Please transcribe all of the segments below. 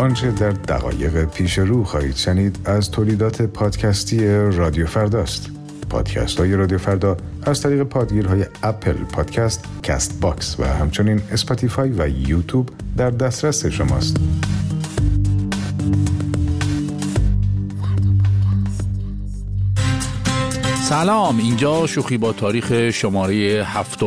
آنچه در دقایق پیش رو خواهید شنید از تولیدات پادکستی رادیو فرداست. پادکست های رادیو فردا از طریق پادگیرهای اپل پادکست، کست باکس و همچنین اسپاتیفای و یوتیوب در دسترس شماست. سلام، اینجا شوخی با تاریخ شماره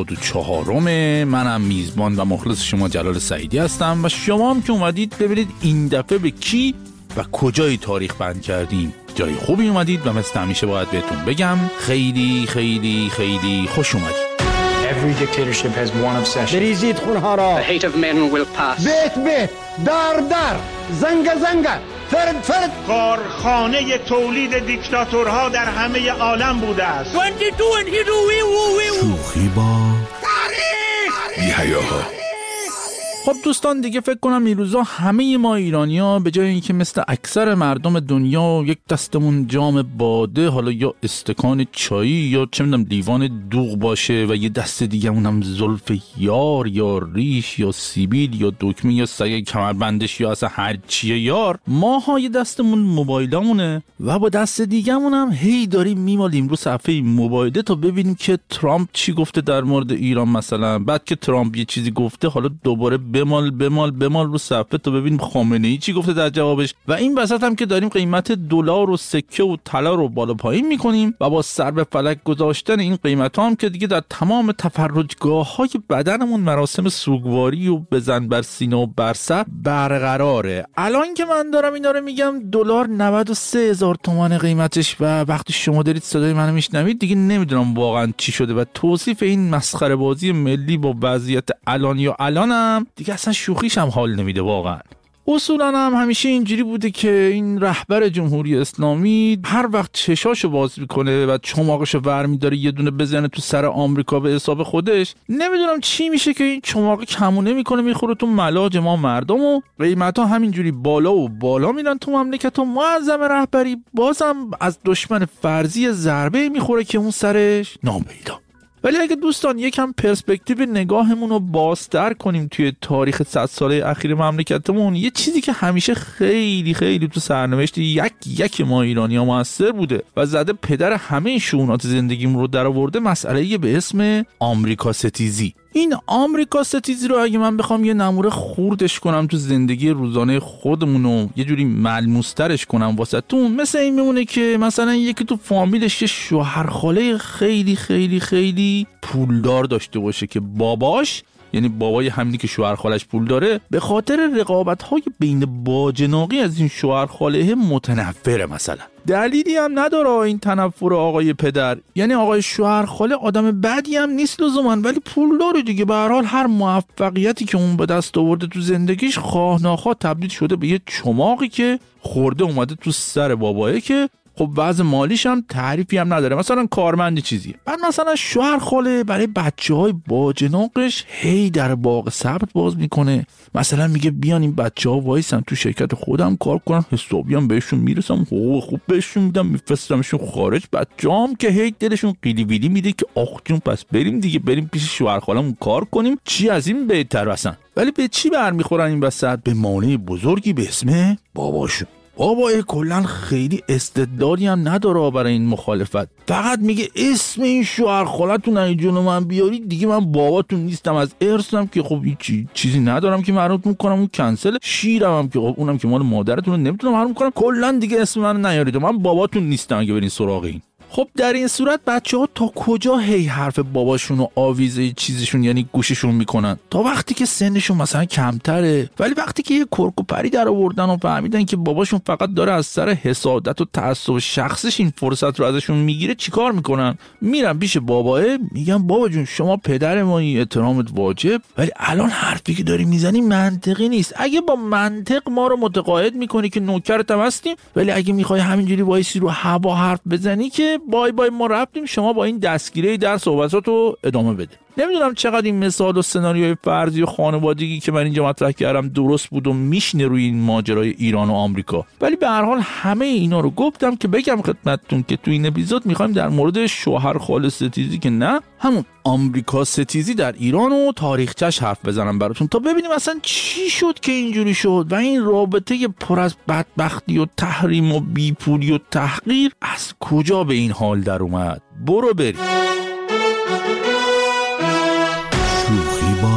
74. منم میزبان و مخلص شما جلال سعیدی هستم و شما هم که اومدید ببینید این دفعه به کی و کجای تاریخ بند کردیم. جای خوبی اومدید و مثل همیشه باید بهتون بگم خیلی خیلی خیلی خوش اومدید. Every dictatorship has one obsession. بریزید خونها را. The hate of men will pass. بیت دار زنگ فرد کارخانه تولید دیکتاتورها در همه عالم بوده است. 22 and here شوخی با تاریخ بی‌حیاها. خب دوستان، دیگه فکر کنم این روزا همه ما ایرانی‌ها به جای اینکه مثل اکثر مردم دنیا یک دستمون جام باده، حالا یا استکان چایی یا چه می‌دونم لیوان دوغ باشه و یه دست دیگه‌مون هم زلف یار یا ریش یا سیبیل یا دکمه یا سگ کمربندش یا اصلا هر چیه یار، ماها یه دستمون موبایلامونه و با دست دیگه‌مون هم هی داریم میمالیم رو صفحه موبایل تا ببینیم که ترامپ چی گفته در مورد ایران مثلا. بعد که ترامپ یه چیزی گفته، حالا دوباره بمال رو صفحه تا ببینیم خامنه‌ای چی گفته در جوابش. و این وسط هم که داریم قیمت دلار و سکه و طلا رو بالا پایین میکنیم و با سر به فلک گذاشتن این قیمت‌ها هم که دیگه در تمام تفرجگاه‌های بدنمون مراسم سوگواری و بزن بر سینه و بر سر برقراره. الان که من دارم اینا رو میگم دلار 93,000 تومان قیمتش و وقتی شما دارید صدای منو میشنوید دیگه نمیدونم واقعا چی شده و توصیف این مسخره بازی ملی با وضعیت الانم دیگه اصلا شوخیش هم حال نمیده واقعا. اصولا هم همیشه اینجوری بوده که این رهبر جمهوری اسلامی هر وقت چشاشو باز میکنه و چماقشو ور میداره یه دونه بزنه تو سر آمریکا به حساب خودش، نمیدونم چی میشه که این چماق کمونه میکنه میخوره تو ملاج ما مردم و قیمتا همینجوری بالا و بالا میرن تو مملکت و معظم رهبری بازم از دشمن فرضی ضربه میخوره که اون سرش ناپیدا. ولی اگه دوستان یکم پرسپکتیو نگاهمون رو بازتر کنیم توی تاریخ 100 ساله اخیر مملکتمون، یه چیزی که همیشه خیلی خیلی تو سرنوشت یک ما ایرانی‌ها موثر بوده و زده پدر همه شؤونات زندگیمون رو درآورده، مسئله به اسم آمریکا ستیزی. این آمریکا ستیزی رو اگه من بخوام یه نمونه خوردش کنم تو زندگی روزانه خودمون و یه جوری ملموس‌ترش کنم واسهتون، مثل این میمونه که مثلا یکی تو فامیلش یه شوهرخاله خیلی خیلی خیلی پولدار داشته باشه که باباش، یعنی بابای همینی که شوهرخالش پول داره، به خاطر رقابت‌های بین باجناقی از این شوهرخاله متنفره مثلا. دلیلی هم نداره این تنفر آقای پدر، یعنی آقای شوهرخاله آدم بدی هم نیست لزوما، ولی پول داره دیگه. به هر حال هر موفقیتی که اون به دست آورده تو زندگیش خواه ناخواه تبدیل شده به یه چماقی که خورده اومده تو سر بابایه که خب وضع مالیش هم تعریفی هم نداره، مثلا کارمندی چیزیه. بعد مثلا شوهرخاله برای بچه‌های باجناقش هی در باغ سبت باز میکنه، مثلا میگه بیان این بچه‌ها وایسن تو شرکت خودم کار کنن، حسابی هم بهشون میرسم، حقوق خوب بهشون میدم، میفرستمشون خارج. بچه‌ام که هی دلشون قیلی ویلی میده که آخ جون پس بریم دیگه، بریم پیش شوهرخالمون کار کنیم، چی از این بهتر اصلا. ولی به چی برمیخورن این وسط؟ به مانع بزرگی به اسم باباشون. بابا کلن خیلی استدلالی هم نداره برای این مخالفت، فقط میگه اسم این شوهرخالتون اگه جلو من بیارید دیگه من باباتون نیستم، از ارثم که خب چیزی ندارم که معروف میکنم، اون کنسل، شیرم هم که خب اونم که مال مادرتون نمیتونم حروم کنم، کلن دیگه اسم من نیارید، من باباتون نیستم اگه برین سراغ این. خب در این صورت بچه‌ها تا کجا هی حرف باباشون و آویزه چیزشون یعنی گوششون میکنن؟ تا وقتی که سنشون مثلا کمتره. ولی وقتی که یه کرک و پری در آوردن و فهمیدن که باباشون فقط داره از سر حسادت و تعصب شخصش این فرصت رو ازشون میگیره، چیکار میکنن؟ میرن پیش باباه، میگن بابا جون شما پدر مایی، احترامت واجب، ولی الان حرفی که داری میزنی منطقی نیست. اگه با منطق ما رو متقاعد میکنی که نوکرت هستیم، ولی اگه میخوای همینجوری وایسی رو هوا حرف بزنی که بای بای ما رفتیم، شما با این دستگیره در صحبتاتو ادامه بده. نمیدونم چقدر این مثال و سناریوی فرضی و خانوادگی که من اینجا مطرح کردم درست بود و میشینه روی این ماجرای ایران و آمریکا، ولی به هر حال همه اینا رو گفتم که بگم خدمتتون که تو این اپیزود میخوایم در مورد شوهر خاله ستیزی که نه همون آمریکا ستیزی در ایران و تاریخچه‌اش حرف بزنم براتون تا ببینیم اصلا چی شد که اینجوری شد و این رابطه پر از بدبختی و تحریم و بیپولی و تحقیر از کجا به این حال در اومد. برو بریم. شوخی با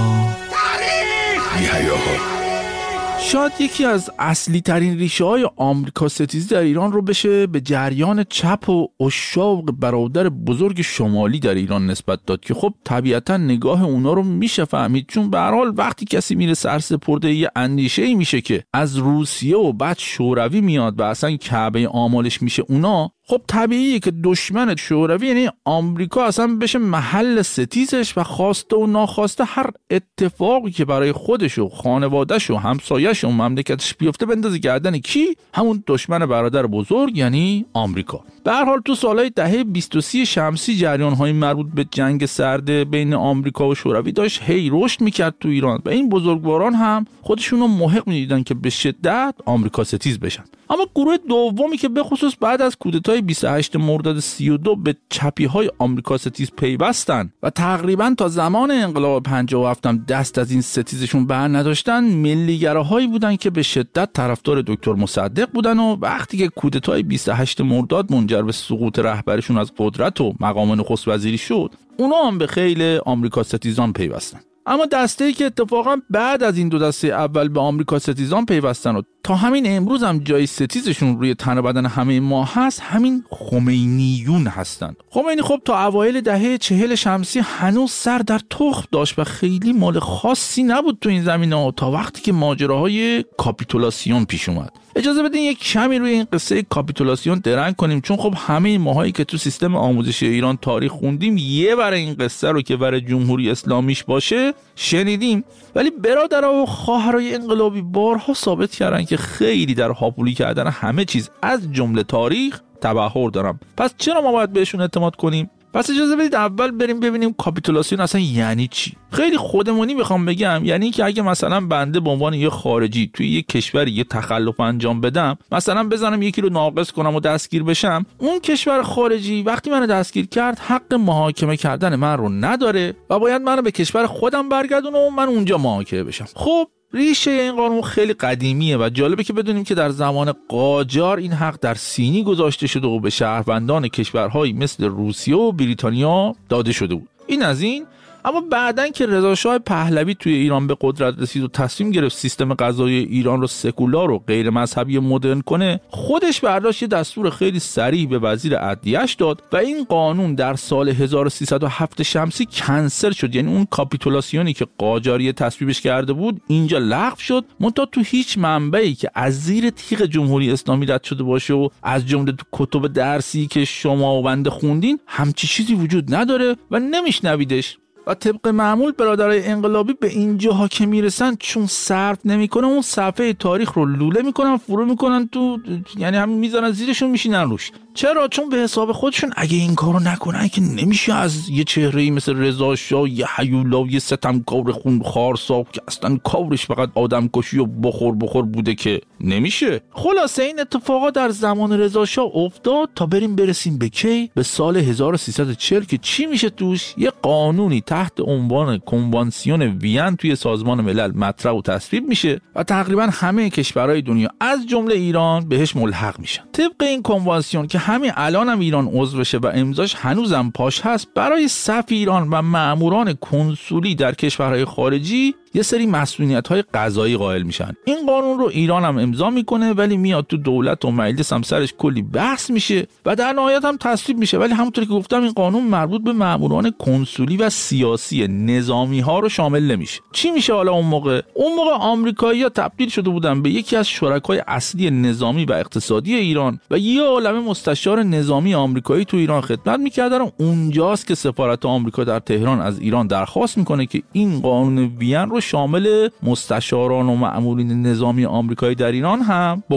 بی‌حیاها. شاید یکی از اصلی ترین ریشه های آمریکا ستیزی در ایران رو بشه به جریان چپ و عشاق برادر بزرگ شمالی در ایران نسبت داد که خب طبیعتا نگاه اونا رو میشه فهمید، چون به هر حال وقتی کسی میره سرسپرده یه اندیشه‌ای میشه که از روسیه و بعد شوروی میاد و اصلا کعبه آمالش میشه اونا، خب طبیعیه که دشمن شوروی یعنی آمریکا اصلا بشه محل ستیزش و خواسته و ناخواسته هر اتفاقی که برای خودش و خانواده‌ش و همسایه‌ش و مملکتش بیفته بندازه گردن کی؟ همون دشمن برادر بزرگ یعنی آمریکا. به هر حال تو سالهای دهه 23 شمسی جریان‌های مربوط به جنگ سرد بین آمریکا و شوروی داشت هی رشد می‌کرد تو ایران و این بزرگواران هم خودشون رو محق می‌دیدن که به شدت آمریکا ستیز بشن. اما گروه دومی که به خصوص بعد از کودتای 28 مرداد 32 به چپی‌های آمریکا ستیز پیوستن و تقریباً تا زمان انقلاب 57 هم دست از این ستیزشون بر نداشتن، ملیگراهایی بودن که به شدت طرفدار دکتر مصدق بودن و وقتی که کودتای 28 مرداد منجر به سقوط رهبرشون از قدرت و مقام نخست وزیری شد، اونا هم به خیل آمریکا ستیزان پیوستن. اما دسته‌ای که اتفاقا بعد از این دو دسته اول به آمریکا ستیزان پیوستن و تا همین امروز هم جای ستیزشون روی تن و بدن همه ما هست، همین خمینیون هستن. خمینی خب تا اوایل دهه 40 شمسی هنوز سر در تخم داشت و خیلی مال خاصی نبود تو این زمینه تا وقتی که ماجراهای کاپیتولاسیون پیش اومد. اجازه بدین یک کمی روی این قصه کاپیتولاسیون درنگ کنیم، چون خب همه ماهایی که تو سیستم آموزشی ایران تاریخ خوندیم یه بار این قصه رو که برای جمهوری اسلامیش باشه شنیدیم، ولی برادرها و خواهرای انقلابی بارها ثابت کردن که خیلی در هاپولی کردن همه چیز از جمله تاریخ تبحر دارن. پس چرا ما باید بهشون اعتماد کنیم؟ پس اجازه بدید اول بریم ببینیم کاپیتولاسیون اصلا یعنی چی. خیلی خودمونی میخوام بگم، یعنی که اگه مثلا بنده به عنوان یه خارجی توی یه کشوری یه تخلف انجام بدم، مثلا بزنم یکی رو ناقص کنم و دستگیر بشم، اون کشور خارجی وقتی منو دستگیر کرد حق محاکمه کردن من رو نداره و باید منو به کشور خودم برگردونه و من اونجا محاکمه بشم. خب ریشه این قانون خیلی قدیمیه و جالبه که بدونیم که در زمان قاجار این حق در سینی گذاشته شده و به شهروندان کشورهایی مثل روسیه و بریتانیا داده شده بود. این از این. اما بعدن که رضا شاه پهلوی توی ایران به قدرت رسید و تصمیم گرفت سیستم قضایی ایران رو سکولار و غیر مذهبی مدرن کنه، خودش برداشت یه دستور خیلی صریح به وزیر عدلیه‌اش داد و این قانون در سال 1307 شمسی کنسل شد. یعنی اون کاپیتولاسیونی که قاجاری تصویبش کرده بود اینجا لغو شد، منتها تو هیچ منبعی که از زیر تیغ جمهوری اسلامی رد شده باشه و از جمله تو کتب درسی که شما و بنده خوندین همچی چیزی وجود نداره و نمیشنویدش. و طبق معمول برادرای انقلابی به اینجاها که میرسن چون صرف نمیکنه اون صفحه تاریخ رو لوله میکنن، فرو میکنن تو، یعنی همین میذارن زیرشون میشینن روش. چرا؟ چون به حساب خودشون اگه این کارو نکنن که نمیشه از یه چهره‌ای مثل رضا شاه، یه هیولا، یه ستمکار خونخوار صاحب که اصلا کارش فقط آدمکشی و بخور بوده که نمیشه. خلاصه این اتفاقات در زمان رضا شاه افتاد تا برسیم به کی؟ به سال 1340 که چی میشه توش؟ یه قانونی تحت عنوان کنوانسیون وین توی سازمان ملل مطرح و تصویب میشه و تقریبا همه کشورهای دنیا از جمله ایران بهش ملحق میشن. طبق این کنوانسیون که همین الان هم ایران عضو بشه و امضاش هنوزم پاش هست، برای صف ایران و ماموران کنسولی در کشورهای خارجی یه سری مسئولیت‌های قضایی قائل میشن. این قانون رو ایران هم امضا میکنه ولی میاد تو دولت و مجلس هم سرش کلی بحث میشه و در نهایت هم تصویب میشه. ولی همونطوری که گفتم این قانون مربوط به ماموران کنسولی و سیاسی نظامی ها رو شامل نمیشه. چی میشه حالا اون موقع آمریکایی‌ها تبدیل شده بودن به یکی از شرکای اصلی نظامی و اقتصادی ایران و یه عالمه مستشار نظامی آمریکایی تو ایران خدمت میکردن و اونجاست که سفارت آمریکا در تهران از ایران درخواست میکنه که این قانون وین رو شامل مستشاران و مأمورین نظامی آمریکایی در ایران هم بکنه.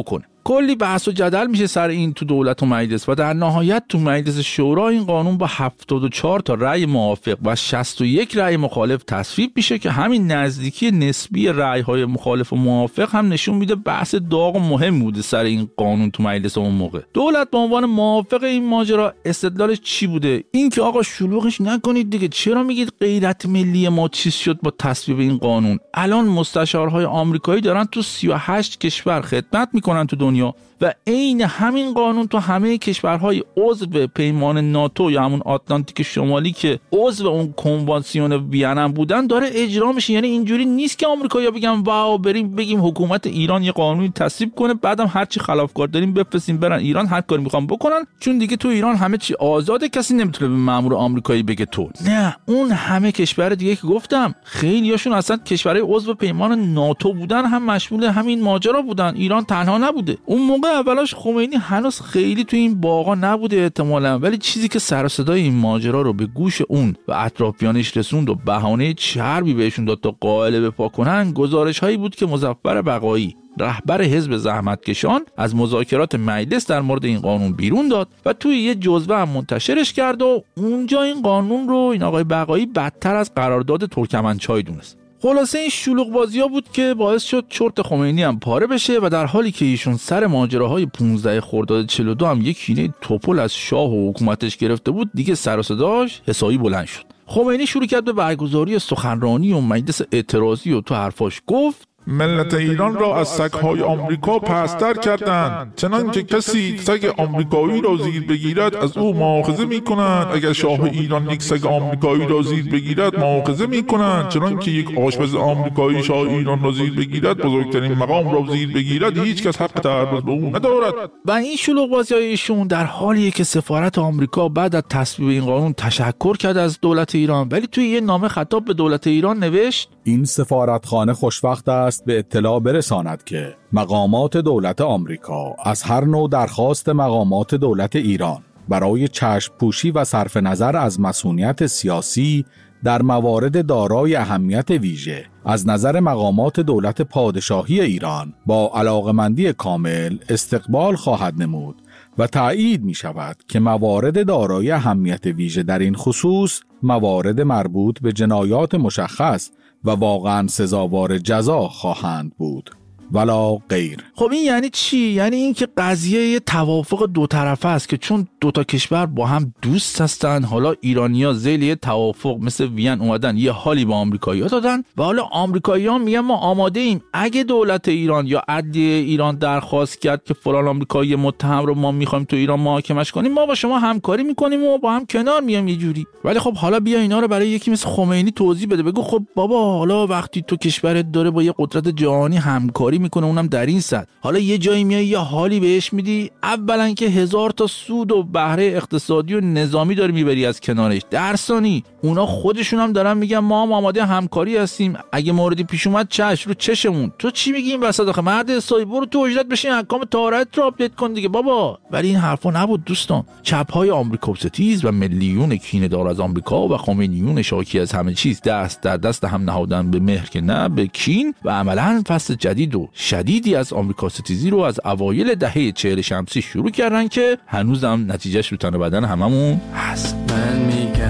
کلی بحث و جدل میشه سر این تو دولت و مجلس و در نهایت تو مجلس شورا این قانون با 74 تا رأی موافق و 61 رأی مخالف تصویب میشه که همین نزدیکی نسبی رأی‌های مخالف و موافق هم نشون میده بحث داغ و مهم بوده سر این قانون تو مجلس اون موقع. دولت به عنوان موافق این ماجرا استدلالش چی بوده؟ این که آقا شلوغش نکنید دیگه، چرا میگید غیرت ملی ما چیز شد با تصویب این قانون؟ الان مستشارهای آمریکایی دارن تو 38 کشور خدمت میکنن تو دنیا و عین همین قانون تو همه کشورهای عضو پیمان ناتو یا همون آتلانتیک شمالی که عضو اون کنوانسیون وین بودن داره اجرا میشه. یعنی اینجوری نیست که آمریکایی‌ها بگن واو بریم بگیم حکومت ایران یه قانونی تصویب کنه بعدم هر چی خلافکار داریم بفرستیم برن ایران هر کاری میخوان بکنن، چون دیگه تو ایران همه چی آزاده، کسی نمیتونه به مأمور آمریکایی بگه تو. نه، اون همه کشور دیگه که گفتم خیلیاشون اصلا کشورهای عضو پیمان ناتو بودن، هم مشمول همین ماجرا بودن. ایران تنها نبوده. اون موقع اولاش خمینی هنوز خیلی تو این باغا نبوده احتمالاً، ولی چیزی که سر و صدای این ماجرا رو به گوش اون و اطرافیانش رسوند و بهانه چربی بهشون داد تا قائله بپا کنن، گزارش هایی بود که مظفر بقایی رهبر حزب زحمتکشان از مذاکرات مجلس در مورد این قانون بیرون داد و توی یه جزوه هم منتشرش کرد و اونجا این قانون رو این آقای بقایی بدتر از قرارداد ترکمنچای دونست. خلاصه این شلوغ بازی‌ها بود که باعث شد چرت خمینی هم پاره بشه و در حالی که ایشون سر ماجراهای 15 خرداد 42 هم یک کینه توپل از شاه و حکومتش گرفته بود، دیگه سر و صداش حسابی بلند شد. خمینی شروع کرد به برگزاری سخنرانی و مجلس اعتراضی و تو حرفاش گفت ملت ایران را از سگ‌های آمریکا پست‌تر کردند، چنانکه کسی سگ آمریکایی را زیر بگیرد از او مؤاخذه می‌کنند. اگر شاه ایران یک سگ آمریکایی را زیر بگیرد مؤاخذه می‌کنند، چنانکه یک آشپز آمریکایی شاه ایران را زیر بگیرد، بزرگترین مقام را زیر بگیرد، هیچ کس حق تعرض به او ندارد. و این شلوغ بازی‌های ایشون در حالیه که سفارت آمریکا بعد از تصویب این قانون تشکر کرد از دولت ایران، ولی توی یه نامه خطاب به دولت ایران نوشت این سفارتخانه خوشوقت است به اطلاع برساند که مقامات دولت آمریکا از هر نوع درخواست مقامات دولت ایران برای چشم پوشی و صرف نظر از مسئولیت سیاسی در موارد دارای اهمیت ویژه از نظر مقامات دولت پادشاهی ایران با علاقمندی کامل استقبال خواهد نمود و تأیید می شود که موارد دارای اهمیت ویژه در این خصوص موارد مربوط به جنایات مشخص و واقعا سزاوار جزا خواهند بود ولا غیر. خب این یعنی چی؟ یعنی این که قضیه یه توافق دو طرفه است که چون دو تا کشور با هم دوست هستن، حالا ایرانی‌ها ذیل یه توافق مثل وین اومدن یه حالی با آمریکایی‌ها دادن و حالا آمریکایی‌ها میگن ما آماده ایم اگه دولت ایران یا عدلیه ایران درخواست کرد که فلان آمریکایی متهم رو ما می‌خوایم تو ایران محاکمش کنیم، ما با شما همکاری می‌کنیم و با هم کنار میام یه جوری. ولی خب حالا بیا اینا رو برای یکی مثل خمینی توضیح بده، بگو خب بابا حالا وقتی تو کشورت داره با یه قدرت جهانی همکاری میکنه اونم در این سطح، حالا یه جایی میای یه حالی بهش میدی، اولا که 1000 تا سود و بهره اقتصادی و نظامی داری میبری از کنارش، در ثانی اونا خودشون هم دارن میگن ما هم آماده همکاری هستیم، اگه موردی پیش اومد چش رو چشمون. تو چی میگی این وسط؟ آخه مرد حسابی برو تو اجرت بشین احکام طهارت رو آپدیت کن دیگه بابا. ولی این حرفا نبود دوستان. چپ‌های آمریکا ستیز و ملیون کینه‌دار از آمریکا و خمینیون شاکی از همه چیز دست در دست هم نهادن به مهر که نه به کین و عملاً فصل جدید و شدیدی از آمریکا ستیزی رو از اوایل دهه 40 شمسی شروع کردن که هنوزم نتیجهش رو تن و بدن هممون هست. من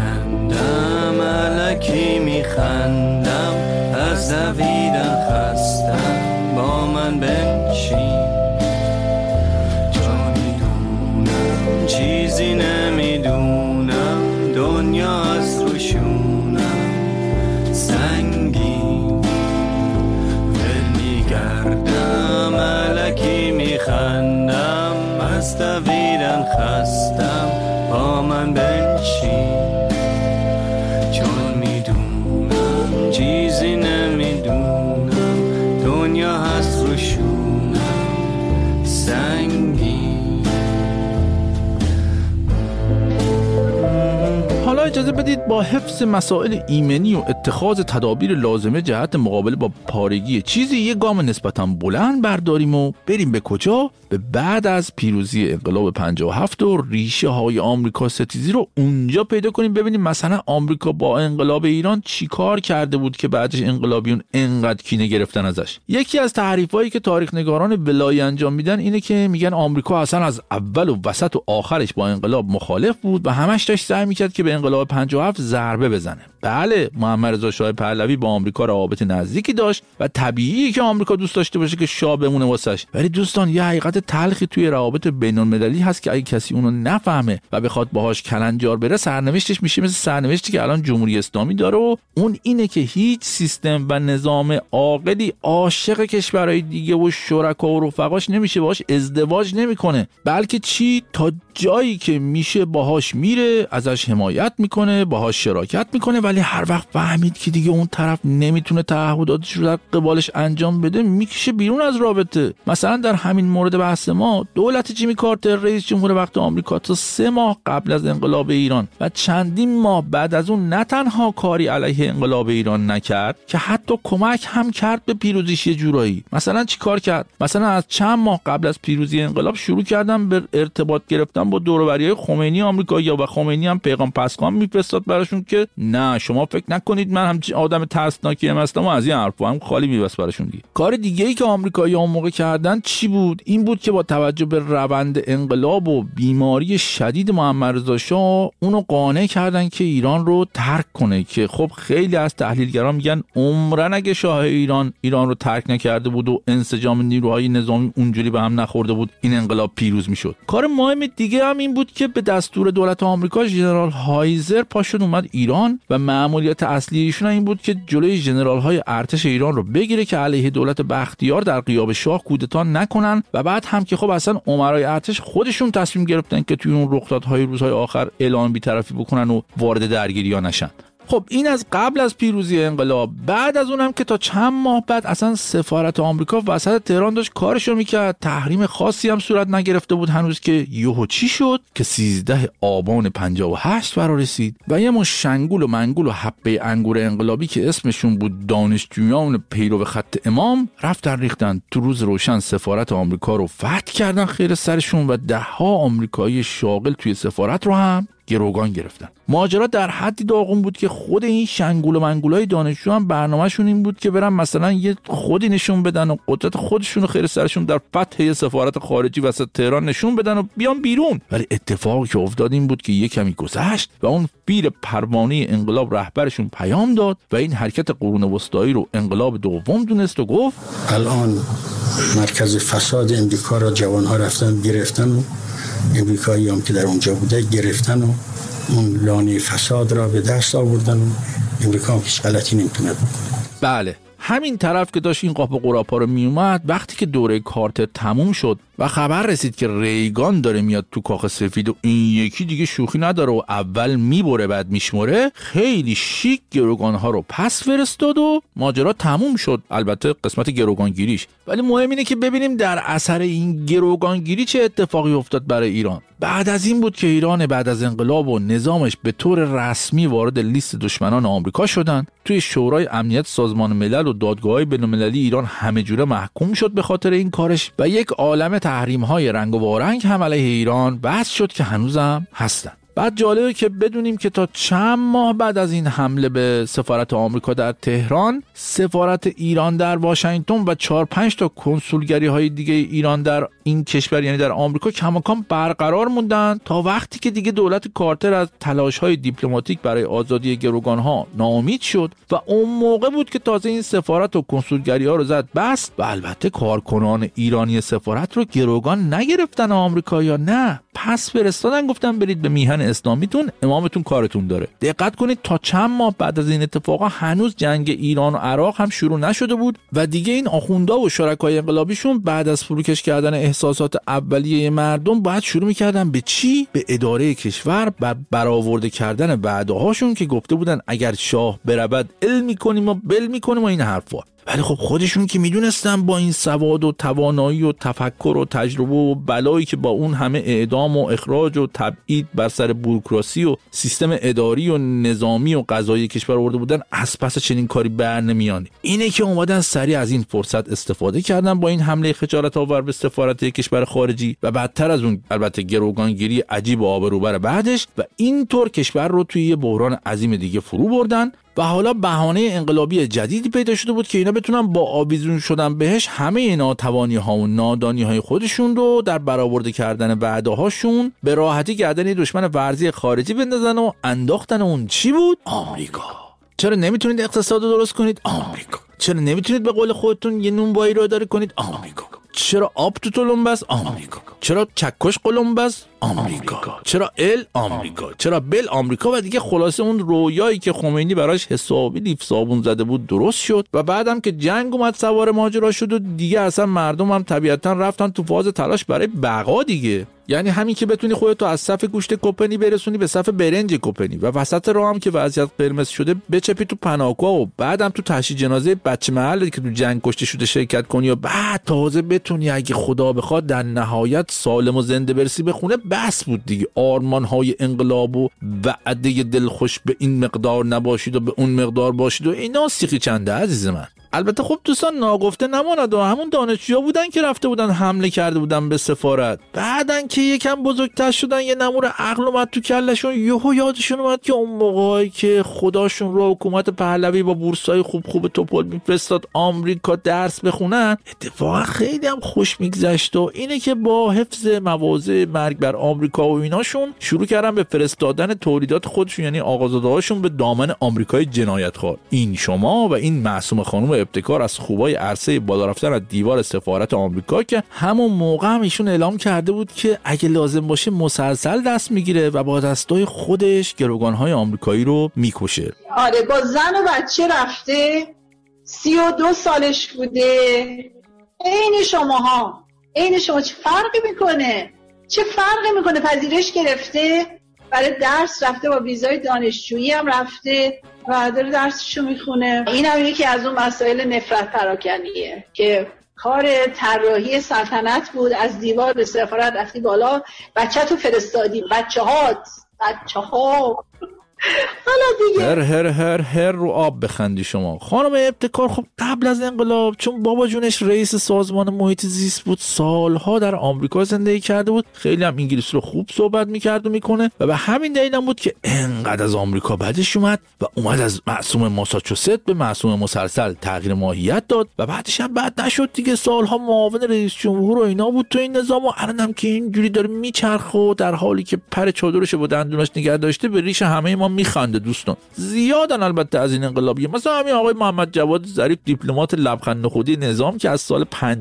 میگندم الکی میخندم از دویدن خستم با من بنشین چون میدونم چیزی نمیدونم دنیا از روشونم سنگین ول میگردم الکی میخندم از دویدن خستم با من بنشین چون میدونم چیزی نمیدونم دنیا هست روشونم حالا اجازه بدید با حفظ مسائل ایمنی و اتخاذ تدابیر لازمه جهت مقابله با پارگی چیزی یه گام نسبتاً بلند برداریم و بریم به کجا؟ به بعد از پیروزی انقلاب 57 و ریشه های آمریکا ستیزی رو اونجا پیدا کنیم، ببینیم مثلا آمریکا با انقلاب ایران چی کار کرده بود که بعدش انقلابیون انقدر کینه گرفتن ازش. یکی از تعریفایی که تاریخ نگاران ولایی انجام میدن اینه که میگن آمریکا اصلا از اول و وسط و آخرش با انقلاب مخالف بود و همش داشت سعی میکرد که به انقلاب 57 ضربه بزنه. بله، محمد رضا شاه پهلوی با آمریکا روابط نزدیکی داشت و طبیعیه که آمریکا دوست داشته باشه که شاه بمونه واسش. ولی دوستان، یه حقیقت تلخی توی روابط بین‌المللی هست که اگه کسی اونو نفهمه و بخواد باهاش کلنجار بره، سرنوشتش میشه مثل سرنوشتی که الان جمهوری اسلامی داره و اون اینه که هیچ سیستم و نظام عاقلی عاشق کشورهای دیگه و شرکا و رفقاش نمیشه، باهاش ازدواج نمیکنه، بلکه چی تا جایی که میشه باهاش میره، ازش حمایت میکنه، باهاش شراکت میکنه، ولی هر وقت فهمید که دیگه اون طرف نمیتونه تعهداتش رو در قبالش انجام بده، میکشه بیرون از رابطه. مثلا در همین مورد بحث ما، دولت جیمی کارتر رئیس جمهور وقت آمریکا تا 3 ماه قبل از انقلاب ایران و چندین ماه بعد از اون نه تنها کاری علیه انقلاب ایران نکرد که حتی کمک هم کرد به پیروزیش. یه جورایی مثلا چی کار کرد؟ مثلا از چند ماه قبل از پیروزی انقلاب شروع کردن به ارتباط گرفتن با دور و بریای خمینی آمریکایی‌ها و خمینی هم پیغام پسخان میفرستاد براشون که نه شما فکر نکنید من هم آدم ترسناکی هستم و از این حرفا هم خالی میبس براشون دیگه. کار دیگه‌ای که آمریکایی‌ها اون موقع کردن چی بود؟ این بود که با توجه به روند انقلاب و بیماری شدید محمد رضا شاه اونو قانع کردن که ایران رو ترک کنه، که خب خیلی از تحلیلگران میگن عمرن اگه شاه ایران رو ترک نکرده بود و انسجام نیروهای نظامی اونجوری به هم نخورده بود، این انقلاب پیروز میشد. کار مهم دیگه هم این بود که به دستور دولت آمریکا ژنرال هایزر پاشد اومد ایران و مأموریت اصلی ایشون این بود که جلوی ژنرال‌های ارتش ایران رو بگیره که علیه دولت بختیار در غیاب شاه کودتا نکنن و بعد هم که خب اصلا امرای ارتش خودشون تصمیم گرفتن که توی اون رخدادهای روزهای آخر اعلان بی‌طرفی بکنن و وارد درگیری‌ها نشن. خب این از قبل از پیروزی انقلاب. بعد از اونم که تا چند ماه بعد اصلا سفارت آمریکا وسط تهران داشت کارشو میکرد، تحریم خاصی هم صورت نگرفته بود هنوز که یهو چی شد که 13 آبان 58 فرا رسید و یه مش شنگول و منگول و حبه انگور انقلابی که اسمشون بود دانشجویان پیرو خط امام رفتن ریختن تو روز روشن سفارت آمریکا رو فتح کردن خیر سرشون و 10 آمریکایی شاغل توی سفارت رو هم گروگان گرفتن. ماجرا در حدی داغون بود که خود این شنگول و منگولای دانشجو هم برنامه‌شون این بود که برن مثلا یه خودی نشون بدن و قدرت خودشون رو خیر سرشون در فتح سفارت خارجی وسط تهران نشون بدن و بیان بیرون. ولی اتفاقی که افتاد این بود که یه کمی گذشت و اون پیر پروانه انقلاب رهبرشون پیام داد و این حرکت قرون وسطایی رو انقلاب دوم دونست و گفت الان مرکز فساد امریکا را جوان‌ها رفتن گرفتن و امریکایی هم که در اونجا بوده گرفتن و اون لانه فساد را به دست آوردن و امریکا هم هیچ غلطی نمیتونه بکنه. بله، همین طرف که داشت این قاپ و قراپا رو میومد، وقتی که دوره کارتر تموم شد و خبر رسید که ریگان داره میاد تو کاخ سفید و این یکی دیگه شوخی نداره و اول میبره بعد میشمره، خیلی شیک گروگانها رو پس فرستاد و ماجرا تموم شد. البته قسمت گروگانگیریش. ولی مهم اینه که ببینیم در اثر این گروگانگیری چه اتفاقی افتاد برای ایران. بعد از این بود که ایران بعد از انقلاب و نظامش به طور رسمی وارد لیست دشمنان آمریکا شدن. توی شورای امنیت سازمان ملل و دادگاه‌های بین‌المللی ایران همه جوره محکوم شد به خاطر این کارش و یک عالمه تحریم‌های رنگ و وارنگ هم علیه ایران وضع شد که هنوزم هستن. بعد جالبه که بدونیم که تا چند ماه بعد از این حمله به سفارت آمریکا در تهران، سفارت ایران در واشنگتن و 4-5 تا کنسولگری‌های دیگه ایران در این کشور یعنی در آمریکا کماکان برقرار موندن تا وقتی که دیگه دولت کارتر از تلاش‌های دیپلماتیک برای آزادی گروگان‌ها ناامید شد و اون موقع بود که تازه این سفارت و کنسولگری‌ها رو زد بست و البته کارکنان ایرانی سفارت رو گروگان نگرفتن آمریکایی‌ها، نه پس فرستادن گفتن برید به میهن اسلامیتون، امامتون کارتون داره. دقت کنید تا چند ماه بعد از این اتفاقا هنوز جنگ ایران و عراق هم شروع نشده بود و دیگه این آخوندا و شرکای انقلابیشون بعد از فروکش کردن احساسات اولیه مردم باید شروع می‌کردن به چی؟ به اداره کشور و برآورده کردن وعده‌هاشون که گفته بودن اگر شاه برود علم می‌کنیم و بل می‌کنیم و این حرفا. ولی خب خودشون که میدونستن با این سواد و توانایی و تفکر و تجربه و بلایی که با اون همه اعدام و اخراج و تبعید بر سر بوروکراسی و سیستم اداری و نظامی و قضایی کشور آورده بودن، از پس چنین کاری بر نمیاد. اینه که اومدن سریع از این فرصت استفاده کردن با این حمله خجالت آور به سفارت کشور خارجی و بعدتر از اون البته گروگانگیری عجیب و آبروبر بعدش، و اینطور کشور رو توی یه بحران عظیم دیگه فرو بردن. و حالا بهانه انقلابی جدیدی پیدا شده بود که اینا بتونن با آویزون شدن بهش همه اینا توانی‌ها و نادانی‌های خودشون رو در برآورده کردن وعده‌هاشون به راحتی گردن دشمن ورزی خارجی بندازن و انداختن اون چی بود؟ آمریکا. چرا نمیتونید اقتصاد رو درست کنید؟ آمریکا. چرا نمیتونید به قول خودتون یه نونوایی رو اداره کنید؟ آمریکا. چرا آب تو تلمبس؟ آمریکا. چرا چکش قلمبس؟ آمریکا. چرا آمریکا. چرا بل آمریکا. و دیگه خلاصه اون رویایی که خمینی براش حسابی لیف صابون زده بود درست شد و بعدم که جنگ اومد سوار ماجرا شد و دیگه اصلا مردم هم طبیعتا رفتن تو فاز تلاش برای بقا دیگه. یعنی همین که بتونی خودتو از صف گوشت کپنی برسونی به صف برنج کپنی و وسط راه هم که وضعیت قرمز شده بچپی تو پناهگاه و بعدم تو تشییع جنازه بچه محله که تو جنگ کشته شده شرکت کنی و بعد تازه بتونی اگه خدا بخواد در نهایت سالم و زنده برسی به خونه، بس بود دیگه. آرمان‌های انقلاب و وعده دلخوش به این مقدار نباشید و به اون مقدار باشید و اینا سیخی چنده عزیز من. البته خب دوستان ناگفته نماند و همون دانشجوها بودن که رفته بودن حمله کرده بودن به سفارت، بعدن که یکم بزرگتر شدن یه نمور عقل اومد تو کلشون، یهو یادشون اومد که اون موقعی که خداشون رو حکومت پهلوی با بورسای خوب توپل میفرستاد آمریکا درس بخونن، اتفاقا خیلی هم خوش میگذشت و اینه که با حفظ مواضع مرگ بر آمریکا و ایناشون شروع کردن به فرستادن تولیدات خودشون یعنی آقازاده‌هاشون به دامن آمریکای جنایتخوار. این شما و این معصومه خانم ابتکار از خوبای عرصه بالا رفتن از دیوار سفارت آمریکا که همون موقع هم ایشون اعلام کرده بود که اگه لازم باشه مسلسل دست میگیره و با دستای خودش گروگانهای آمریکایی رو میکشه. آره با زن و بچه رفته، 32 سالش بوده. عین شما چه فرقی میکنه؟ پذیرش گرفته، برای درس رفته، با ویزای دانشجویی هم رفته و داره درسشو میخونه. این هم یکی از اون مسائل نفرت پراکنیه که کار طراحی سلطنت بود. از دیوار به سفارت رفتی بالا، بچه تو فرستادی، بچه ها حالا دیگه هر رو آب بخندی شما. خانم ابتکار خب قبل از انقلاب چون بابا جونش رئیس سازمان محیط زیست بود، سالها در آمریکا زندگی کرده بود، خیلی هم انگلیسی رو خوب صحبت میکرد و میکنه و به همین دلیل هم بود که انقدر از آمریکا بعدش اومد از معصوم ماساچوست به معصوم مسلسل تغییر ماهیت داد و بعدش هم بد نشد دیگه. سالها معاون رئیس جمهور و اینا بود تو این نظام و الانم که اینجوری داره میچرخه و در حالی که پر چادرش با دندوناش نگه داشته به ریش همه ما میخنده. دوستان زیادن البته از این انقلابیه، مثلا همین آقای محمد جواد ظریف دیپلمات لبخند نخودی نظام که از سال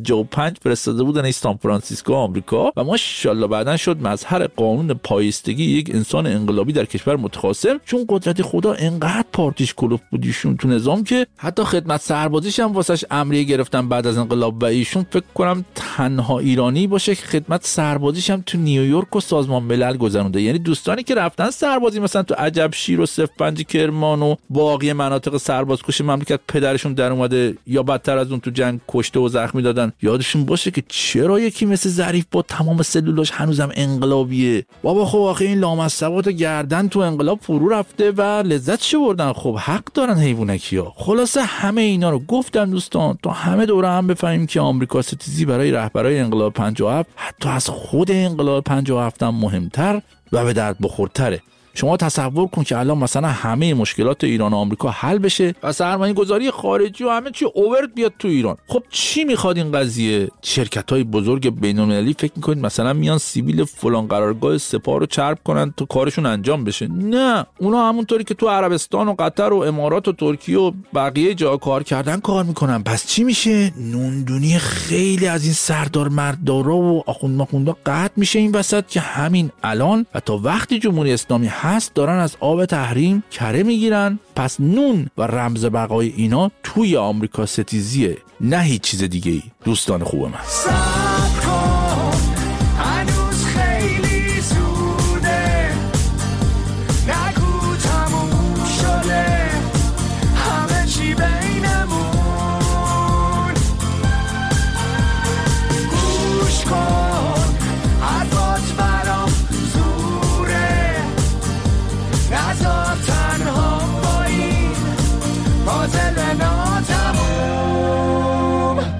55 فرستاده بودن سان فرانسیسکو آمریکا و ماشاءالله بعدن شد مظهر قانون پایستگی یک انسان انقلابی در کشور متخاصم، چون قدرت خدا انقدر پارتیش کلوف بودیشون تو نظام که حتی خدمت سربازیش هم واسش امریه گرفتن بعد از انقلاب و ایشون فکر کنم تنها ایرانی باشه که خدمت سربازیش هم تو نیویورک و سازمان ملل گذرونده. یعنی دوستانی که رفتن سربازی مثلا تو عجب شیر و 05 کرمان و باقی مناطق سربازکش مملکت پدرشون در اومده یا بدتر از اون تو جنگ کشته و زخمی دادن، یادشون باشه که چرا یکی مثل ظریف با تمام سلولاش هنوزم انقلابیه. بابا خب آخه این لامصبات گردن تو انقلاب فرو رفته و لذتشو بردن، خب حق دارن حیوانکیا. خلاصه همه اینا رو گفتم دوستان تا همه دوره هم بفهمیم که آمریکا ستیزی برای رهبرای انقلاب 57 حتی از خود انقلاب 57 هم مهمتر و به درد بخورتره. شما تصور کن که الان مثلا همه مشکلات ایران و آمریکا حل بشه و سرمایه گذاری خارجی و همه چی اوورد بیاد تو ایران. خب چی میخواد این قضیه؟ شرکت‌های بزرگ بین‌المللی فکر می‌کنید مثلا میان سیبیل فلان قرارگاه سپاه رو چرب کنن تا کارشون انجام بشه؟ نه، اونا همونطوری که تو عربستان و قطر و امارات و ترکیه و بقیه جا کار کردن کار میکنن. پس چی میشه؟ نوندونی خیلی از این سردار مردارا و آخوند مخوندا قطع میشه این وسط که همین الان و تا وقتی جمهوری اسلامی هست دارن از آب تحریم کره میگیرن. پس نون و رمز بقای اینا توی آمریکا ستیزیه، نه هیچ چیز دیگه ای. دوستان خوب من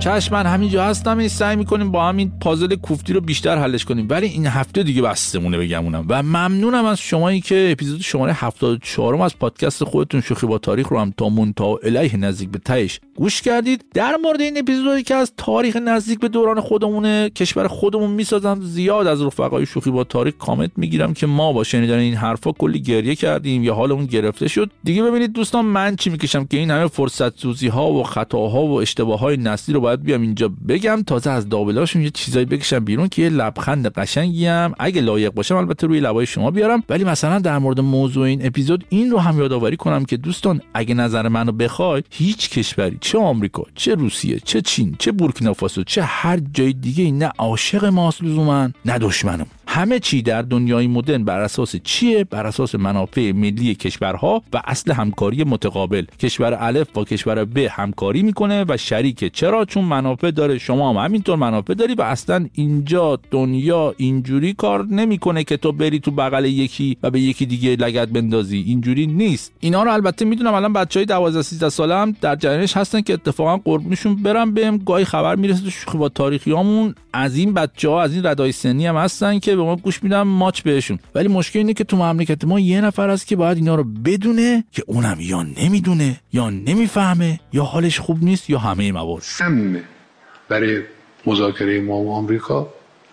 چشم من همینجا هستم، سعی میکنیم با همین پازل کوفتی رو بیشتر حلش کنیم، ولی این هفته دیگه بستمونه بگمونم. و ممنونم از شمایی که اپیزود شماره 74 از پادکست خودتون شوخی با تاریخ رو هم تا منتهی الیه نزدیک به تهش گوش کردید. در مورد این اپیزودی که از تاریخ نزدیک به دوران خودمونه، کشور خودمون میسازم، زیاد از رفقای شوخی با تاریخ کامنت میگیرم که ما با شنیدن این حرفا کلی گریه کردیم یا حالمون گرفته شد. دیگه ببینید دوستان، من چی میکشم که این همه فرصت سوزی ها و خطاها و اشتباه های نسلی رو باید بیام اینجا بگم، تازه از دابلاشون یه چیزایی بکشم بیرون که یه لبخند قشنگی هم اگه لایق باشم البته روی لبای شما بیارم. ولی مثلا در مورد موضوع این اپیزود این رو هم یادآوری کنم که دوستان اگه نظر منو بخوای، هیچ کشوری، چه آمریکا، چه روسیه، چه چین، چه بورکینافاسو، چه هر جای دیگه نه عاشق ماست لزوما نه دشمنم. همه چی در دنیای مدرن بر اساس چیه؟ بر اساس منافع ملی کشورها و اصل همکاری متقابل. کشور الف با کشور ب همکاری میکنه و شریکه. چرا؟ چون منافع داره، شما هم همینطور منافع داری و اصلا اینجا دنیا اینجوری کار نمیکنه که تو بری تو بغل یکی و به یکی دیگه لگد بندازی. اینجوری نیست. اینا رو البته میدونم الان بچهای 12 13 ساله هم در جریانش هستن که اتفاقا قربونشون برم، بهم گاهی خبر میرسه تو شوخی با تاریخیامون از این بچه‌ها، از این ردای سنی هم هستن که به ما گوش میدم ماچ بهشون. ولی مشکل اینه که تو مملکت ما یه نفر هست که باید اینا رو بدونه که اونم یا نمیدونه یا نمیفهمه یا حالش خوب نیست یا همه موارد. سم برای مذاکره ما و آمریکا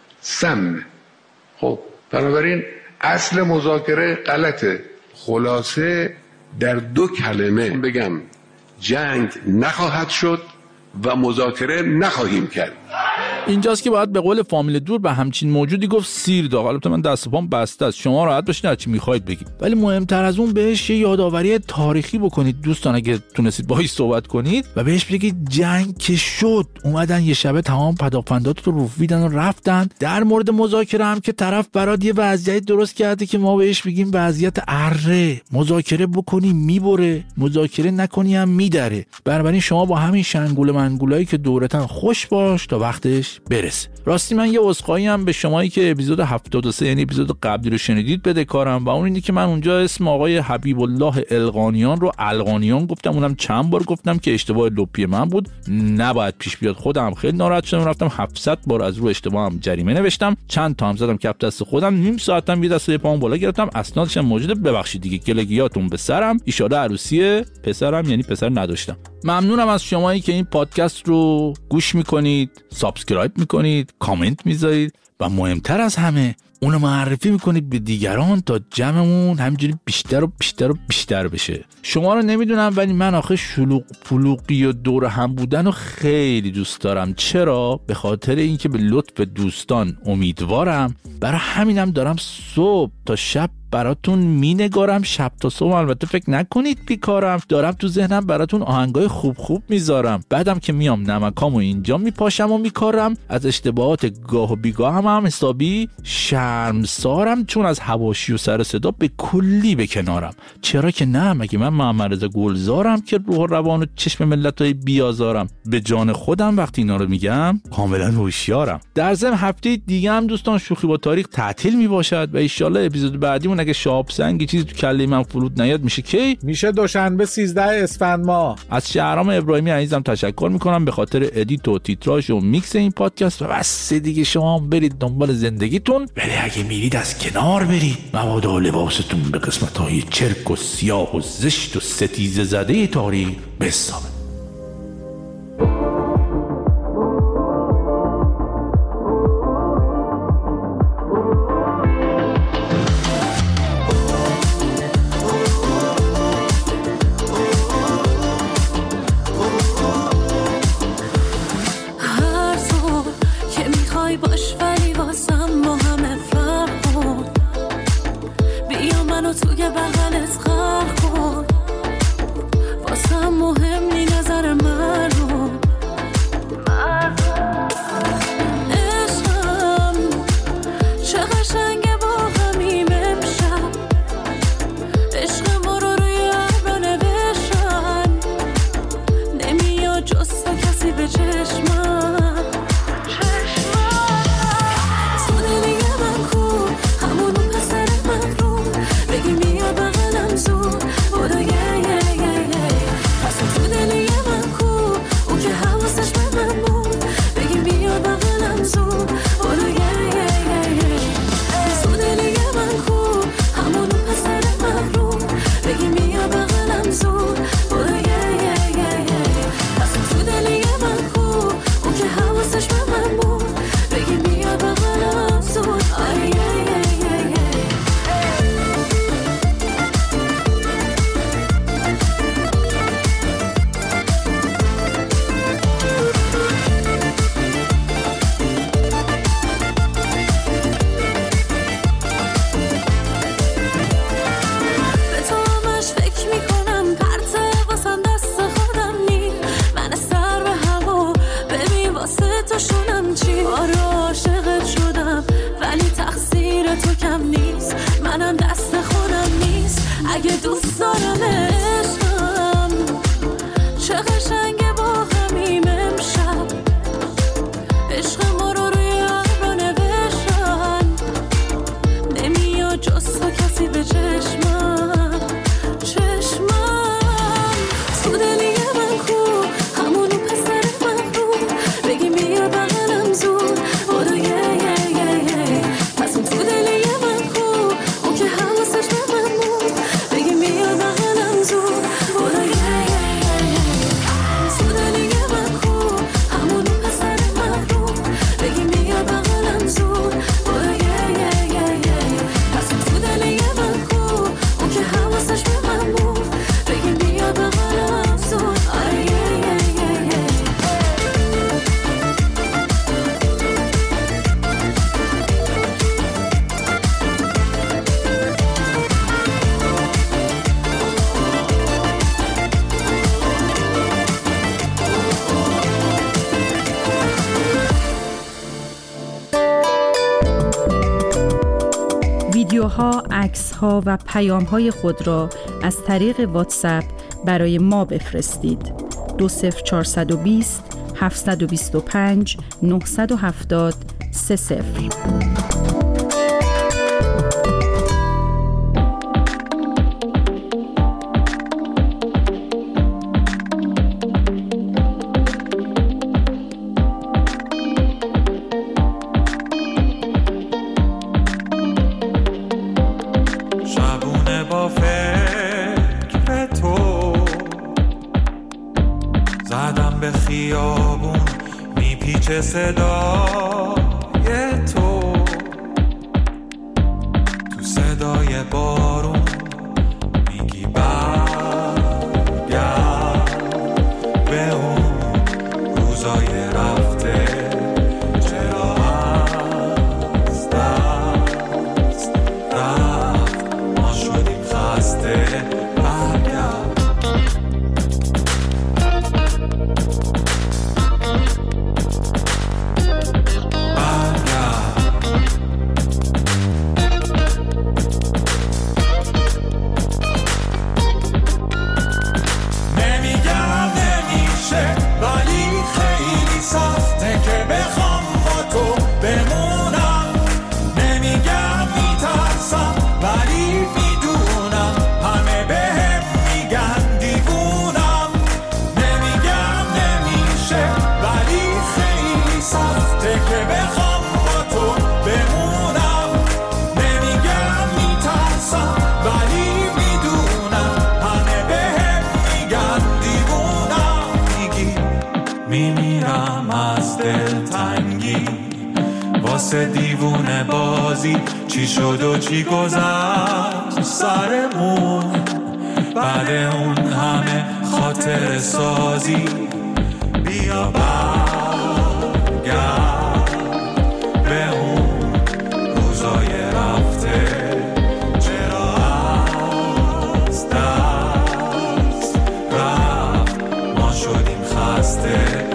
سم. خب بنابراین اصل مذاکره غلطه. خلاصه در 2 کلمه بگم، جنگ نخواهد شد و مذاکره نخواهیم کرد. اینجاست که باید به قول فامیل دور به همچین موجودی گفت سیر داغ. البته من دست و پام بسته است، شما راحت باشید هر چی میخواید بگید، ولی مهمتر از اون بهش یه یادآوری تاریخی بکنید دوستان اگه تونستید باهاش صحبت کنید و بهش بگید جنگ که شد، اومدن یه شبه تمام پدافندات رو رفیدن و رفتن. در مورد مذاکره هم که طرف برات یه وضعیت درست کرده که ما بهش بگیم وضعیت اره، مذاکره بکنی میبره، مذاکره نکنی هم میدره. بنابراین شما با همین شنگول منگولایی که دورتن خوش باش تا وقتش برسه. راستی من یه عذرخواهی هم به شمایی که اپیزود 73 یعنی اپیزود قبلی رو شنیدید بده کارم، و اون اینه که من اونجا اسم آقای حبیب الله القانیان رو القانیان گفتم، اونم چند بار گفتم که اشتباه لپی من بود، نباید پیش بیاد. خودم خیلی ناراحت شدم، رفتم 700 بار از رو اشتباهم جریمه نوشتم، چند تا هم زدم کف دست خودم، نیم ساعتم یه دسته پامون بالا گرفتم، اسنادش هم موجوده. ببخشید دیگه، گلگیاتون به سرم. ان شاء الله عروسی پسرم یعنی پسر نداشتم. ممنونم از شمایی که این پادکست رو گوش میکنید، سابسکرایب میکنید، کامنت میذارید و مهمتر از همه اونو معرفی میکنید به دیگران تا جمعمون همینجوری بیشتر و بیشتر و بیشتر بشه. شما رو نمیدونم ولی من آخه شلوغ پلوغی و دور هم بودن رو خیلی دوست دارم. چرا؟ به خاطر اینکه به لطف دوستان امیدوارم. برای همینم دارم صبح تا شب براتون مینگارم، شب تا صبح. البته فکر نکنید بیکارم، دارم تو ذهنم براتون آهنگای خوب خوب میذارم. بعدم که میام نمکامو اینجا میپاشم و میکارم. از اشتباهات گاه و بیگاه هم حسابی شرمسارم، چون از حواشی و سر صدا به کلی به کنارم. چرا که نه، مگه من محمد رضا گلزارم که روح و روان و چشم ملتای بیازارم؟ به جان خودم وقتی اینا رو میگم کاملا هوشیارم. در ضمن هفته دیگه هم دوستان شوخی با تاریخ تعطیل میباشد و ان شاء الله اپیزود بعدیمون اگه شاب سنگی چیزی تو کله من فرود نیاد میشه کی؟ میشه دوشنبه 13 اسفند ماه. از شهرام ابراهیمی عزیزم تشکر میکنم به خاطر ادیت و تیتراژ و میکس این پادکست و بس دیگه. شما برید دنبال زندگیتون، ولی اگه میرید از کنار برید، مبادا لباستون به قسمت‌های چرک و سیاه و زشت و ستیزه زده تاریخ بسامه. باش ولی واسم با همه فرق کن، بیا منو توی بغلت خلق کن، واسم مهم نی نظر من رو، عشقم چه قشنگه با همیم امشب، عشق ما رو روی ابرا نوشتن، نمیاد جز تو کسی به چشمم. اگه دوست دارمشم چه قشنگه با همیم امشب عشق ما رو روی ابرا نوشتن نمیاد جز تو کسی به چشمم تو دلی من کو همونو پسر مغرور بگی بیا بغلم زود بودو پس اون تو دلی من کو اون که حواسش به من بود بگی بیا بغلم زود بودو تو دلی من کو همونو پسر مغرور بگی بیا بغلم زود بودو پس اون تو دلی من کو اون که حواسش به من بود بگی بیا بغلم زود ویدیوها، عکس‌ها و پیام‌های خود را از طریق واتساپ برای ما بفرستید. 20420 725 970 30. صدای تو تو صدای بارون میگی برگرد به اون روزای رفته چرا از دست رفت ما شدیم خسته دیوونه بازی چی شد و چی گذشت سرمون بعد اون همه خاطر سازی بیا برگرد به اون روزای رفته چرا از دست رفت ما شدیم خسته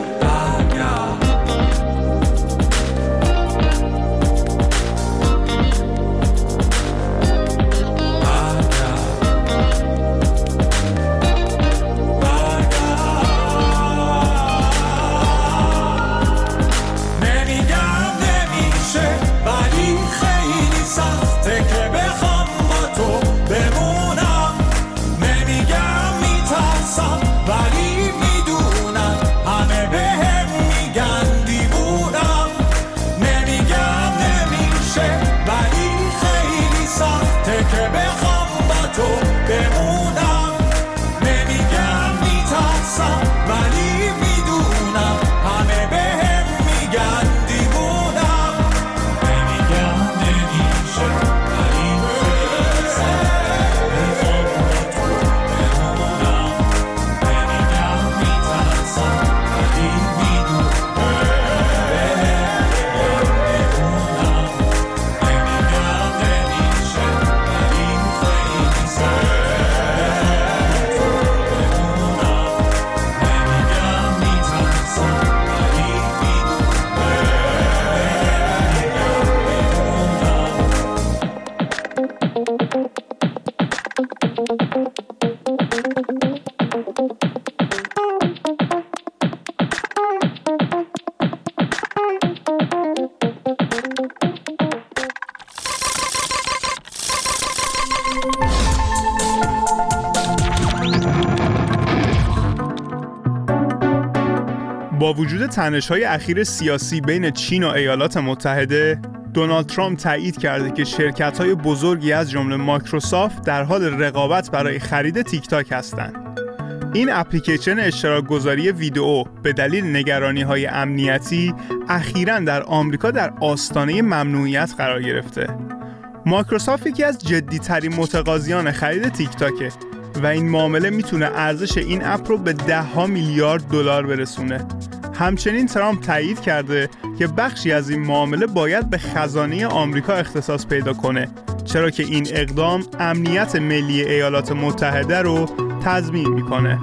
با وجود تنش‌های اخیر سیاسی بین چین و ایالات متحده، دونالد ترامپ تایید کرده که شرکت‌های بزرگی از جمله مایکروسافت در حال رقابت برای خرید تیک تاک هستند. این اپلیکیشن اشتراک گذاری ویدئو به دلیل نگرانی‌های امنیتی اخیراً در آمریکا در آستانه ممنوعیت قرار گرفته. مایکروسافت یکی از جدی‌ترین متقاضیان خرید تیک تاکه و این معامله میتونه ارزش این اپ رو به $10 میلیارد برسونه. همچنین ترامپ تایید کرده که بخشی از این معامله باید به خزانه آمریکا اختصاص پیدا کنه، چرا که این اقدام امنیت ملی ایالات متحده رو تضمین میکنه.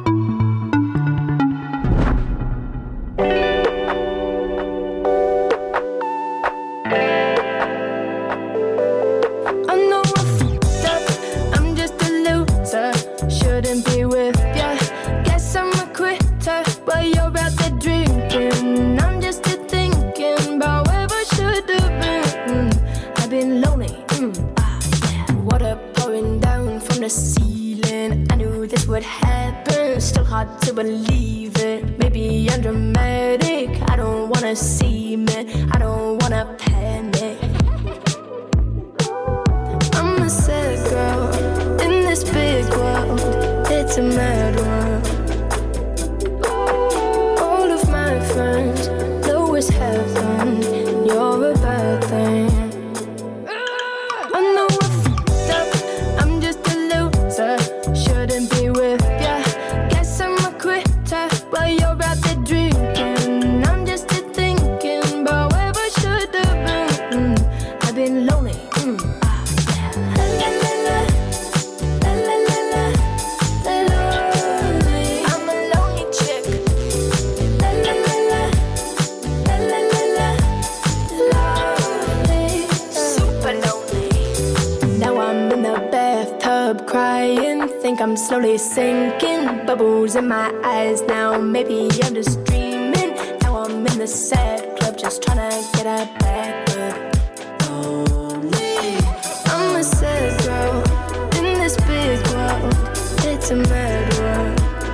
To believe it, maybe I'm dramatic. I don't wanna see it, I don't wanna panic. I'm a sad girl in this big world. It's a mad world. All of my friends know it's heaven. You're a bad thing. I know I fucked up. I'm just a loser. Shouldn't be with ya. While you're out there drinking, I'm just thinking about where I should have been. I've been lonely. La la la la, la la la la, lonely. I'm a lonely chick. La la la la, la la la la, lonely, super lonely. Now I'm in the bathtub crying, think I'm slowly sinking. Bubbles in my eyes now, maybe I'm just dreaming. Now I'm in the sad club, just trying to get a back up. I'm a sad girl in this big world. It's a mad world.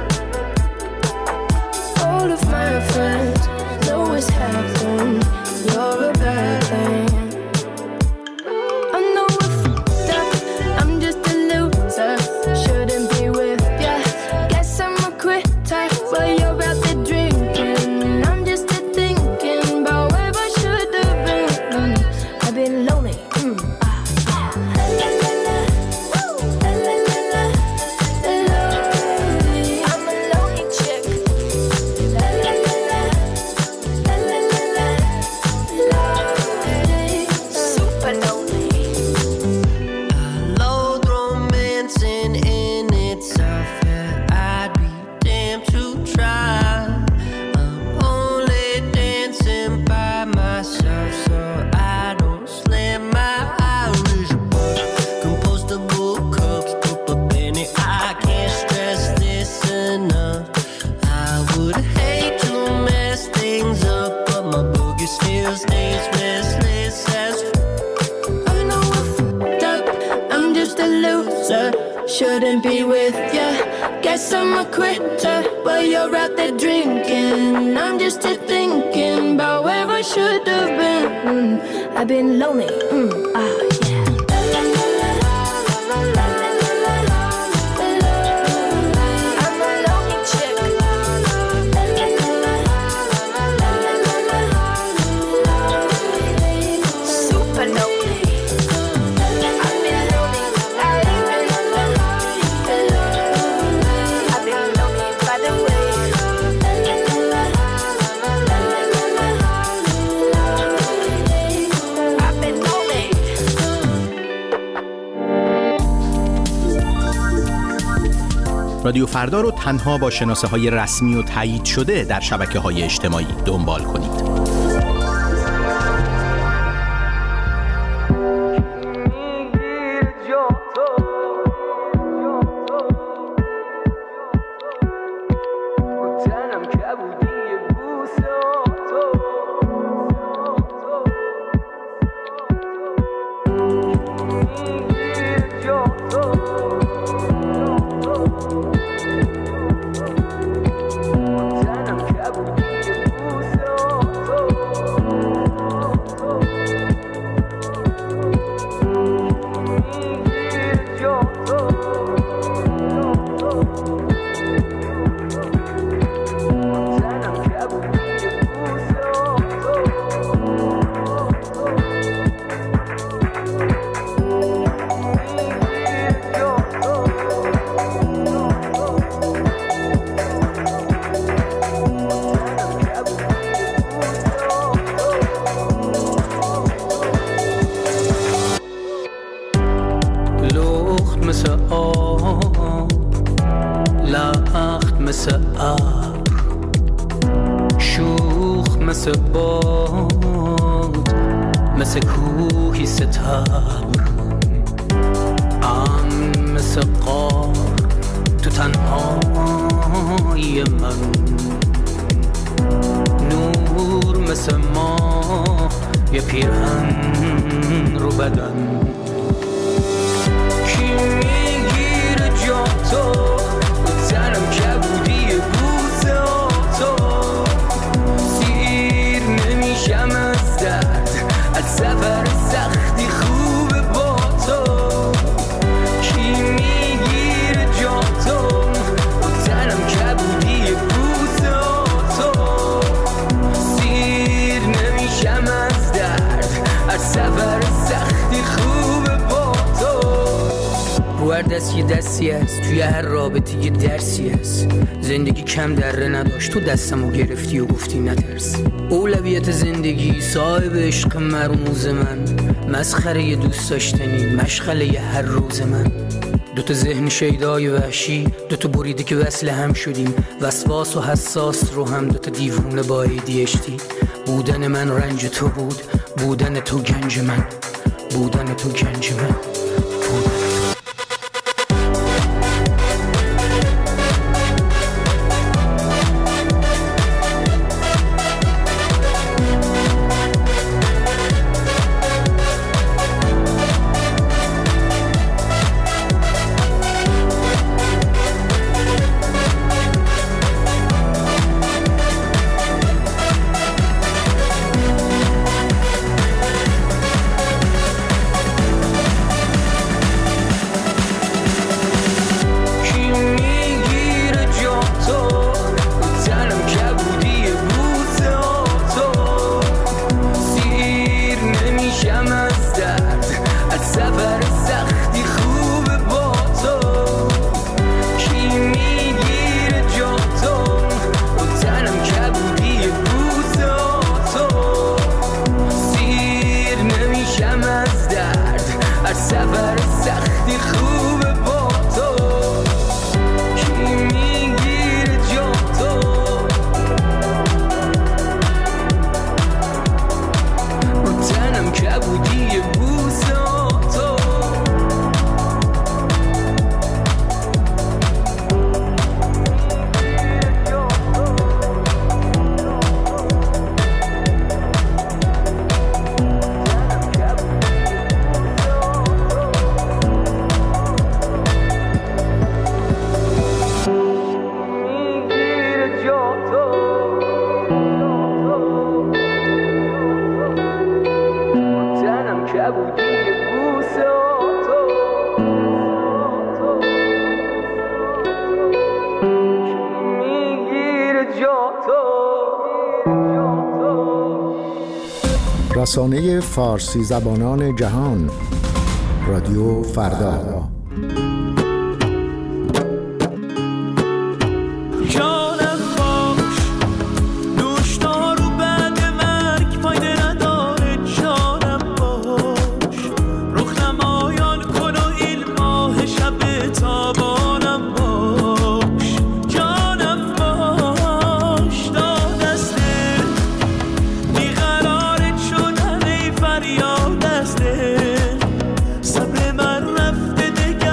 All of my friends know it's happened. You're a bad thing. I know I fucked up. I'm just a loser. Shouldn't be with ya. While you're out there drinking, I'm just thinking about where I should have been. I've been lonely. La la la la, la la la la, lonely. I'm a lonely chick. La la la la, la la la la, lonely, super lonely. I loathe romancing in itself. Yeah, I'd be damn to try. I'm only dancing by myself, so I don't slam my Irish bar. Compostable cups, put a penny. I can't stress this enough. I would hate to mess things up, but my boogie still stays restless as I know I fucked up. I'm just a loser. Shouldn't be with ya. Guess I'm a quitter while you're out there drinking. I'm just thinking about where I should have been. I've been lonely. Yeah. La la la la, la la la la, lonely. I'm a lonely chick. La la la la, la la la la, lonely, super lonely. I've been lonely. I've been lonely by the way. I've been lonely. رادیو فردا رو تنها با شناسه‌های رسمی و تایید شده در شبکه‌های اجتماعی دنبال کنید. جا مثل آب، لخت مثل ابر، شوخ مثل باد، مثل کوهی ستبر، مثل قار تو تنهای من، نور مثل ماه یه پیرهن رو بدن. کی میگیره جا تو تنم کبودی بوسه تو، سیر نمیشم از درد، از سفر سختی خوبه با تو. کی میگیره جا تو تنم کبودی بوسه تو، سیر نمیشم از درد، از سفر سختی خوبه با تو. رو هر دست یه دستی هست، توی هر رابطه یه درسی هست. زندگی کم دره نداشت، تو دستمو گرفتی و گفتی نترس. اولویت زندگی صاحب عشق مرموز من، مسخره یه دوست داشتنی، مشغله یه هر روز من. دوتا ذهن شیدای وحشی، دوتا بریده که وصل هم شدیم، وسواس و حساس رو هم دوتا دیوونه با ADHD. بودن من رنج تو بود، بودن تو گنج من، بودن تو گنج من. رسانه فارسی زبانان جهان، رادیو فردا. صبر من رفته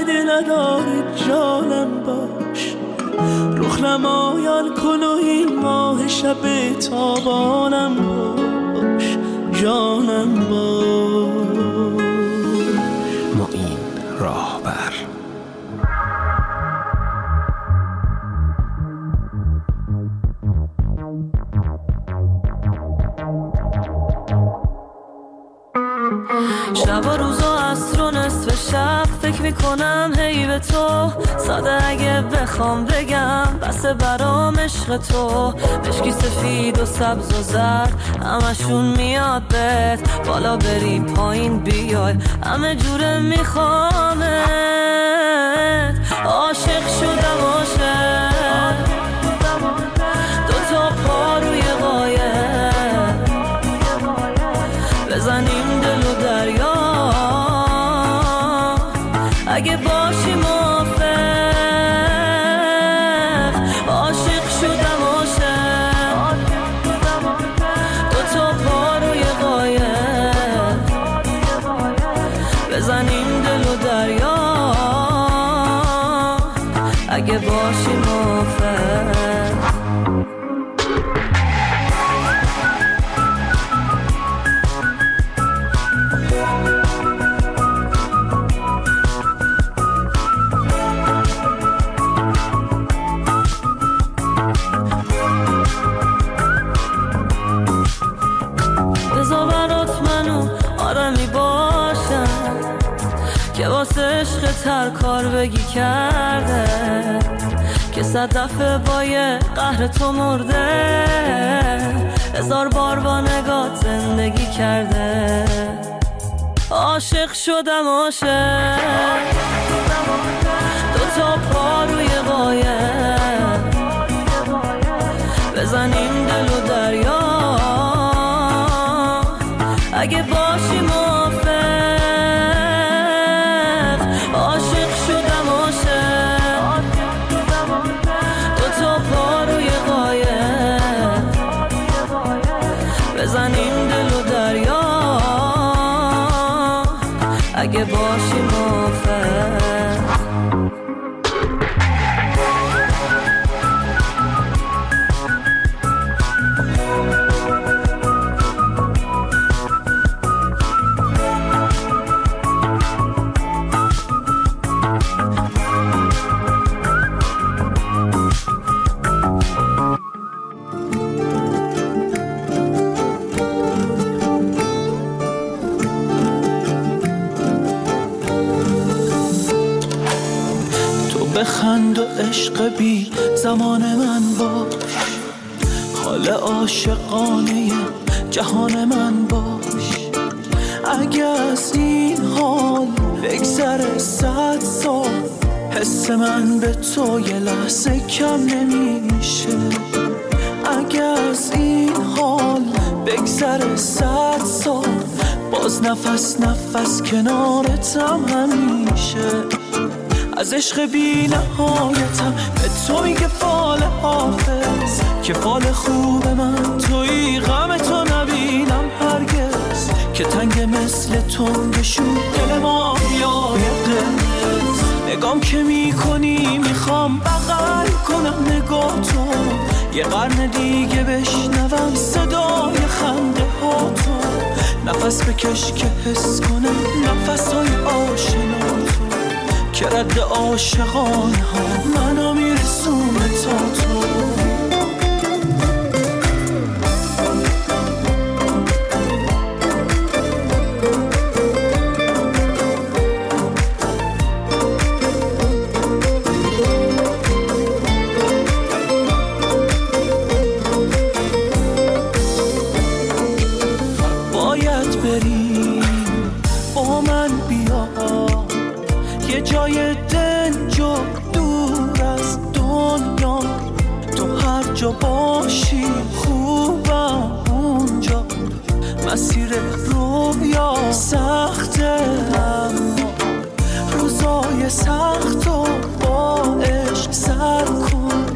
فایده نداره جانم باش، رخ نمایان کن و این ماه شب تابانم باش، جانم باش. معین راهبر. شب و روزا عصر و نصف شب فکر میکنم هی به تو، ساده اگه بخوام بگم بسه برام عشق تو. مشکی سفید و سبز و زرد همشون میاد بهت، بالا بری پایین بیای همه جوره میخوامت. عاشق شدم عاشق، دوتا پا روی قایق، بزنیم دل و دریا اگه باشی موافق. عاشق شدم عاشق، دوتا پا روی قایق، بزنیم دل و دریا اگه باشی موافق. که واسه عشق تر کار بگی کرده، که 100 دفعه با یه قهر تو مرده، 1000 بار با نگات زندگی کرده. عاشق شدم عاشق، دوتا پا روی قایق، بزنیم دل و دریا اگه باشی موافق. عاشق شدم عاشق، دوتا پا روی قایق، بزنیم دل و دریا اگه باشی موافق. بخند و عشق بی زمان من باش، حال عاشقانه جهان من باش. اگه از این حال بگذره 100 سال، حس من به تو یه لحظه کم نمیشه. اگه از این حال بگذره 100 سال، باز نفس نفس کنارتم همیشه. از عشق بی نهایتم به تو میگه فال حافظ، که فال خوب من توی غم تو نبینم هرگز، که تنگ مثل تنگشون دل ما یای قرمز. نگام که میکنی میخوام بغل کنم نگاه تو، یه قرن دیگه بشنوم صدای خنده ها تو. نفس بکش که حس کنم نفس های آشنا تو، که رد عاشقانه ها منو میرسونه تا تو. باید بریم با من بیا، یه جای دنج و دور از دنیا. تو هر جا باشی خوبم اونجا، مسیر رویا سخته اما روزای سخت و با عشق سر کن.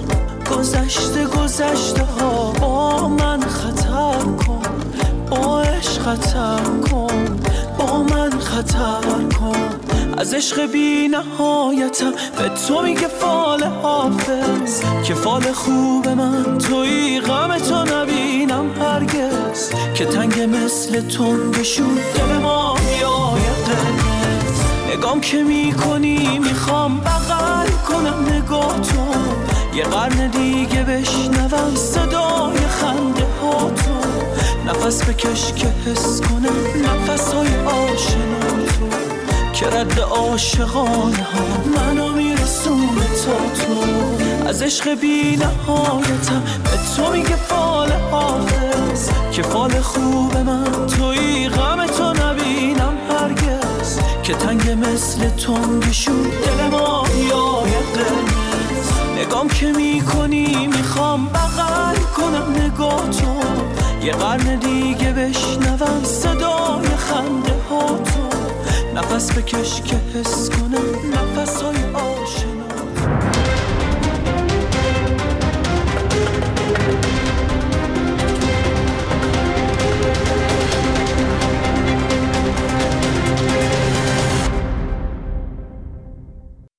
گذشته ها با من خطر کن، با عشق خطر کن، با من خطر کن. از عشق بی نهایتم به تو میگه فال حافظ که فال خوب من توی غم تو نبینم هرگز که تنگ مثل تنگشون دل ما میای قرمز نگام که میکنی میخوام بغل کنم نگاه تو یه قرن دیگه بشنوم صدای خنده ها تو نفس بکش که حس کنم نفس های آشنا تو که رد عاشقانه ها منو میرسونه تا تو از عشق بی نهایتم به تو میگه فال حافظ که فال خوب من توی غم تو نبینم هرگز که تنگ مثل تنگشون دل ما یای قرمز نگام که میکنی میخوام بغل کنم نگاه تو یه قرن دیگه بشنوم صدای خنده ها تو نفس بکش که حس کنم نفس